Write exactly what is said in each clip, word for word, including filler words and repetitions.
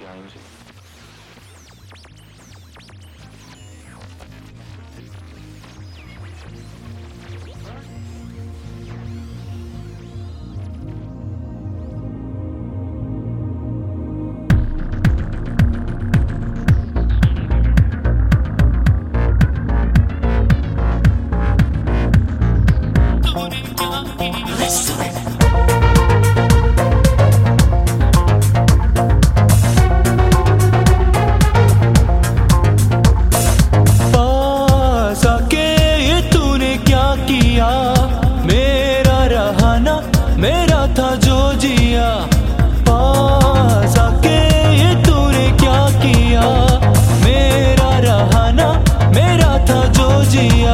मेरा था जो जिया, पास आके ये तूने क्या किया। मेरा रहा ना, मेरा था जो जिया।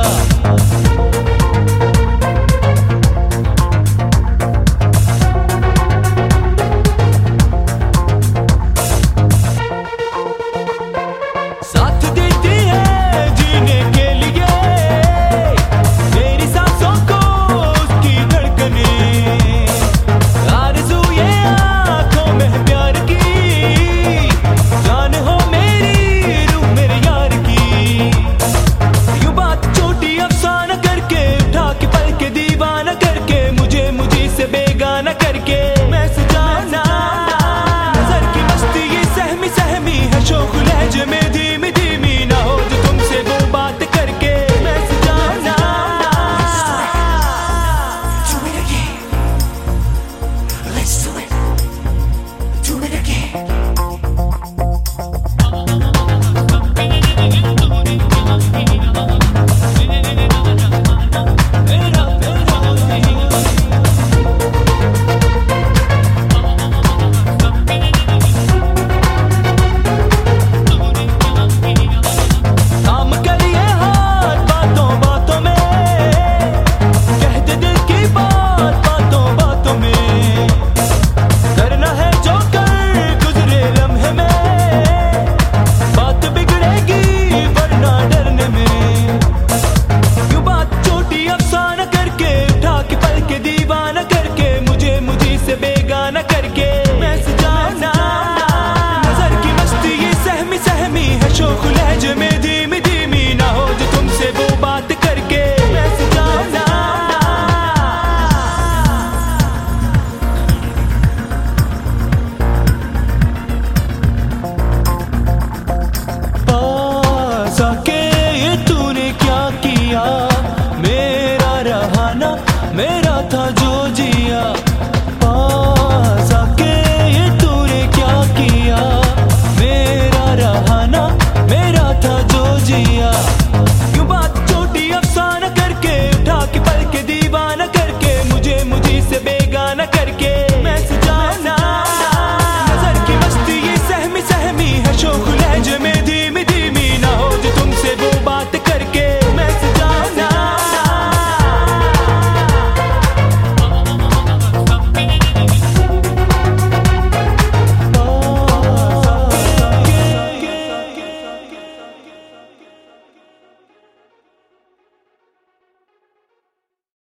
साथ देती है जीने के लिए मेरी सांसों को उसकी धड़कने। आरज़ू ये आँखों में प्यार की, जान हो मेरी रूह मेरे यार की। यूं बात छोटी अफसाना करके, उठा के पल के दीवाना करके, मुझे मुझे से बेगाना करके मैं सजाना। नजर की मस्ती ये सहमी सहमी है, शौक लहजे में धीमी धीमी ना हो जो तुमसे वो बात करके मैं सजाना। Do it again. Let's do it. Do it again. काम करिए हाथ बातों बातों में, कह दे दिल की बात बातों बातों में। करना है जो कर गुजरे लम्हे में, बात बिगड़ेगी वरना डरने में। यूं बात छोटी अफसाना करके, उठा के पल के दीवाना करके, मुझे मुझे से बेगाना करके मैं सजाना। नजर की मस्ती ये सहमी सहमी है, शौक लहजे में धीमी धीमी ना हो जो तुमसे वो बात करके मैं सजाना। पास आके ये तूने क्या किया। मेरा रहा ना, मेरा था जो